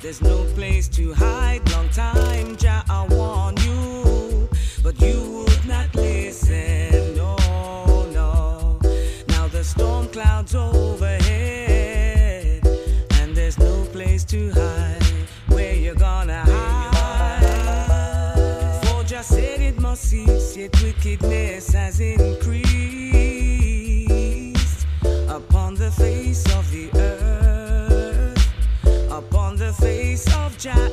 there's no place to hide. Long time, Jah, I warn you, but you would not listen. No, no. Now the storm clouds overhead, and there's no place to hide. Where you gonna hide? For Jah said it must cease, yet wickedness has increased upon the face of the earth, upon the face of Jah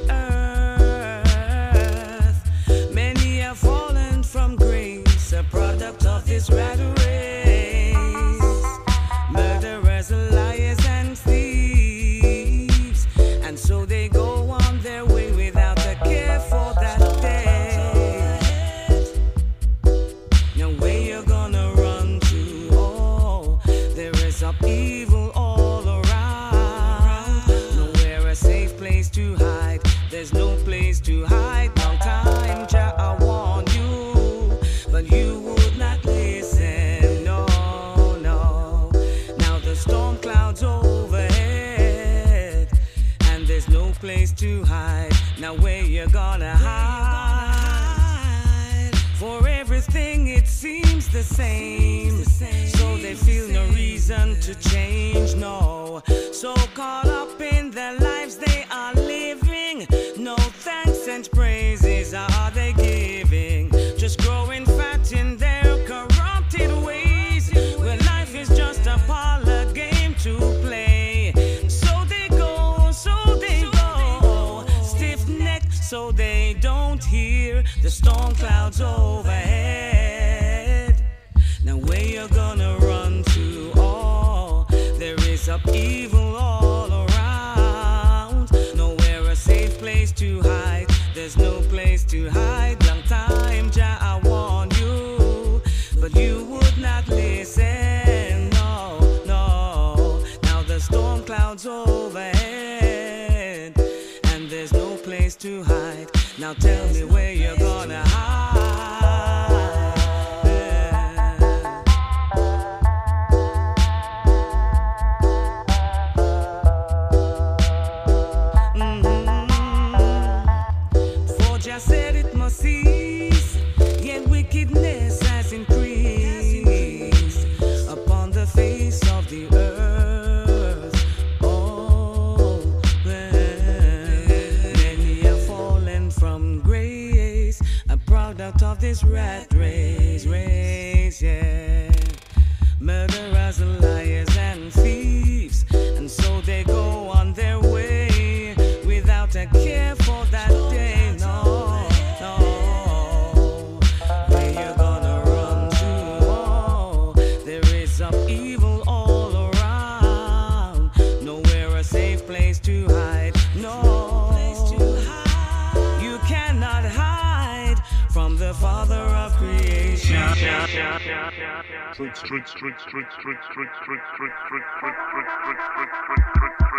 earth. Many have fallen from grace, a product of this rat race. Murderers, liars, and thieves, and so they go on their way without a care for that day. Now where you gonna run to? Oh, there is up evil all around. Nowhere a safe place to hide. There's no place to hide. Long time, Jah, I warned you, but you would not listen. No, no. Now the storm clouds overhead, and there's no place to hide. Now where you gonna hide? For everything it seems the same, so they feel no reason to change. No, so caught up in their lives they are living. No thanks and praises are they giving, just growing fat in their corrupted ways. Well, life is just a parlor game to play. So they go, stiff-necked, so they don't hear the storm clouds overhead. Now where you gonna run to? Oh, there is up evil all around. Nowhere a safe place to hide. There's no place to hide. Long time, Jah, I warned you, but you would not listen. No, no. Now the storm clouds overhead, and there's no place to hide. Now tell me where you're gonna hide. For Jah said it must cease, yet wickedness has increased upon the face of the earth. Oh, many have fallen from grace, a product of this rat race, yeah. Murderers, liars, and thieves, and so they go on their way without a care for that day. No, no. Where you gonna run to? Oh, there is up evil all around. Nowhere a safe place to hide. No, you cannot hide from the Father of creation. Trick.